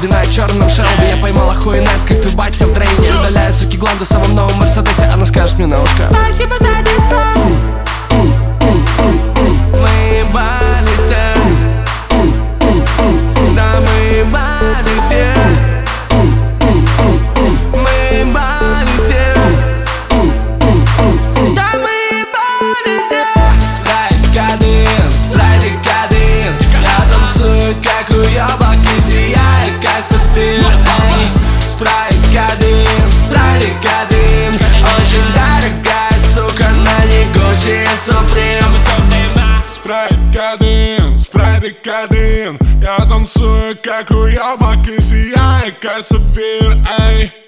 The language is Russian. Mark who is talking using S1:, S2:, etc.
S1: пинает черным Шелби. Я поймала хуйнес, как твой батя в дрейне. Удаляю суки гланды в самом новом Мерседесе. Она скажет мне на ушко:
S2: спасибо за детство.
S1: Мы ебались, да мы ебались, мы ебались, да мы ебались. Спрайт каден, спрайт каден. Я танцую как уёбок и сияю как сапфир. Спрайт каден, спрайт каден. Очень дорогая, сука, на не Гуччи и Суприм.
S3: Спрайт каден. Я танцую как уёбок и сияю как сапфир.